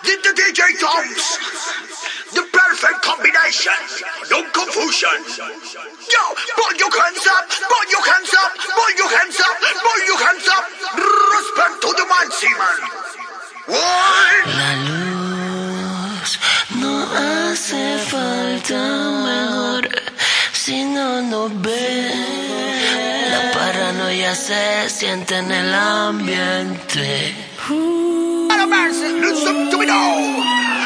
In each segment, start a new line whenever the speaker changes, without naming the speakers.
the DJ Toms. The perfect combination. No confusion. Yo, put your hands up, put your hands up, put your hands up, put your hands up. Respect to the man, Seaman.
La luz no hace falta, mejor si no nos ve. La paranoia se siente en el ambiente.
Listen to me now.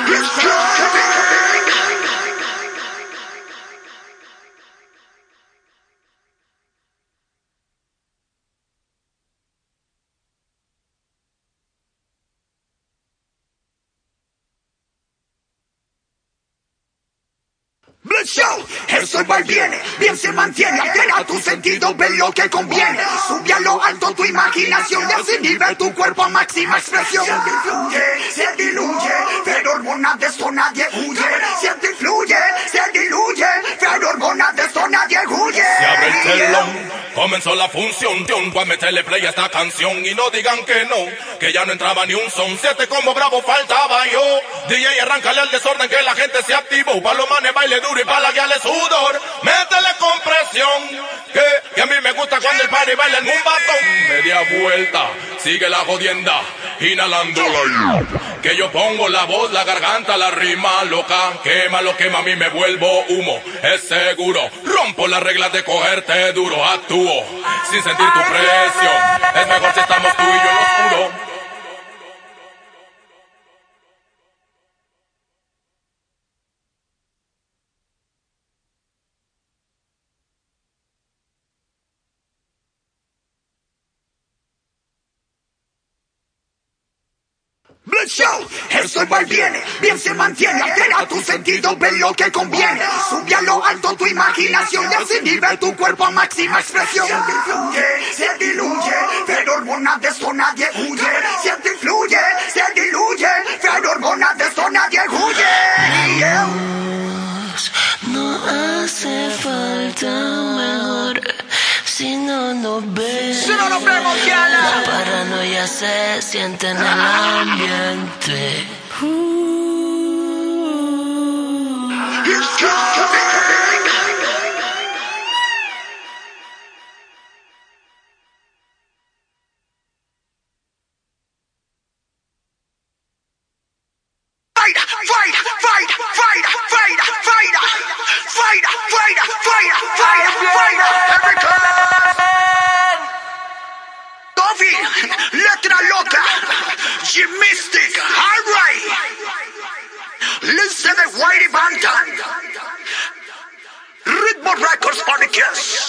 Bless you, eso va y viene, bien se mantiene, altera tu sentido, ve lo que conviene, sube a lo alto tu imaginación y así nivel tu cuerpo a máxima expresión. Se diluye, pero hormonas de esto nadie huye, se diluye, pero hormonas de esto nadie huye.
Se abre el telón, comenzó la función, pa' meterle play a esta canción y no digan que no, que ya no entraba ni un son, 7 como bravo faltaba yo. DJ arráncale al desorden que la gente se activó, pa' los manes baile duro y pa' la guiale sudor, métele compresión, que a mí me gusta cuando el party baila en un batón. Media vuelta, sigue la jodienda, inhalando la que yo pongo la voz, la garganta, la rima loca, quema lo quema, a mí me vuelvo humo, es seguro, rompo las reglas de cogerte duro, actúo, sin sentir tu presión, es mejor si estamos tú y yo en lo oscuro.
Bless you, eso va y viene, bien se mantiene, altera tu sentido, ve lo que conviene, sube a lo alto tu imaginación y así nivel tu cuerpo a máxima expresión. Se diluye, pero hormonas de esto nadie huye, se diluye, pero hormonas de esto nadie huye.
La luz no hace falta, mejor si no nos ve.
Si no nos vemos,
la paranoia se siente en el ambiente.
Letra loca, G-Mystic, alright. Listen to Whitey Bantan. Ritmo Records Podcast.